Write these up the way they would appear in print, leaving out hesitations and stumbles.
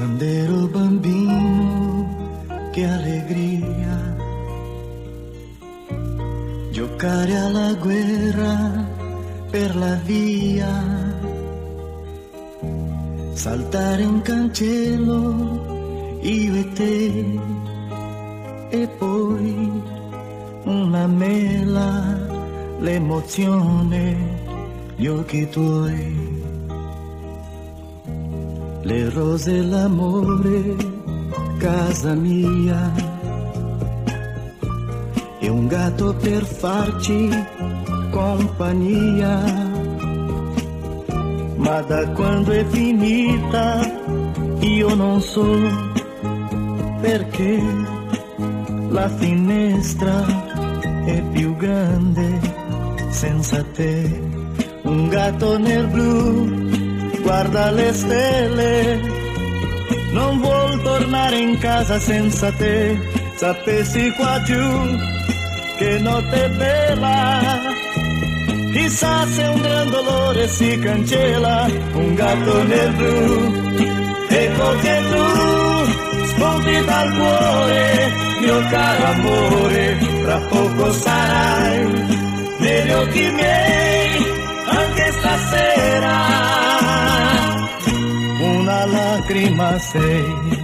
Quando ero bambino, che allegria giocare alla guerra per la via, saltare un cancello, io e te, e poi una mela, l'emozione, gli occhi tuoi. Le rose, l'amore, casa mia, e un gatto per farci compagnia. Ma da quando è finita io non so perché la finestra è più grande senza te. Un gatto nel blu guarda le stelle, non vuol tornare in casa senza te. Sapessi qua giù che notte bella, chissà se un gran dolore si cancella. Un gatto nel blu, ecco che tu spunti dal cuore, mio caro amore, tra poco sarai negli occhi miei anche stasera. Una lacrima sei.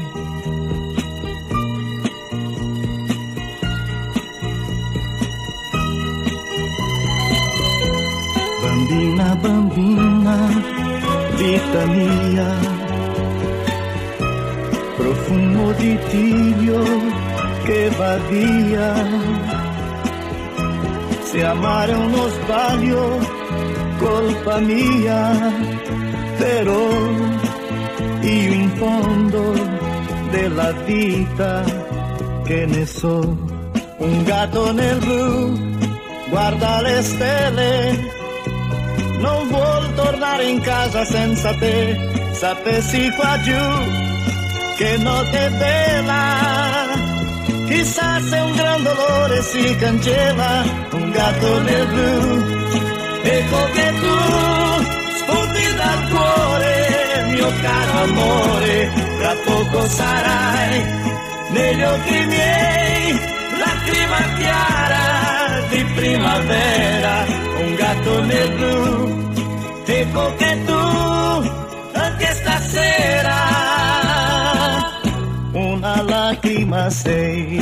Bambina, bambina, vita mia, profumo di tiglio che va via. Se amare è uno sbaglio, colpa mia, però io in fondo della vita che ne so. Un gatto nel blu guarda le stelle, non vuol tornare in casa senza te. Sapessi qua giù che notte bella, chissà se un gran dolore si cancella. Un gatto nel blu, ecco che tu spunti dal cuore, mio caro amore, tra poco sarai negli occhi miei lacrima chiara di primavera. Un gatto nel blu, ecco che tu anche stasera una lacrima sei.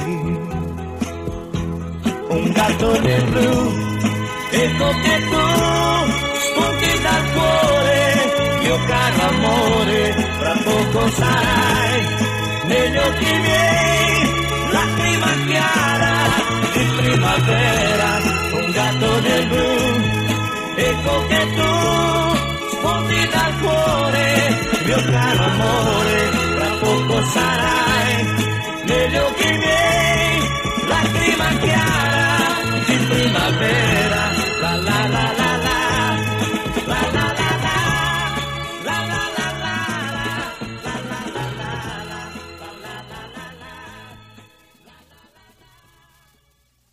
Un gatto nel blu, ecco che tu spunti dal cuore, mio caro amore, fra poco sarai negli occhi miei lacrima chiara di primavera. Un gatto nel blu, ecco che tu spunti dal cuore, mio caro amore, tra poco sarai negli occhi miei lacrima chiara di primavera.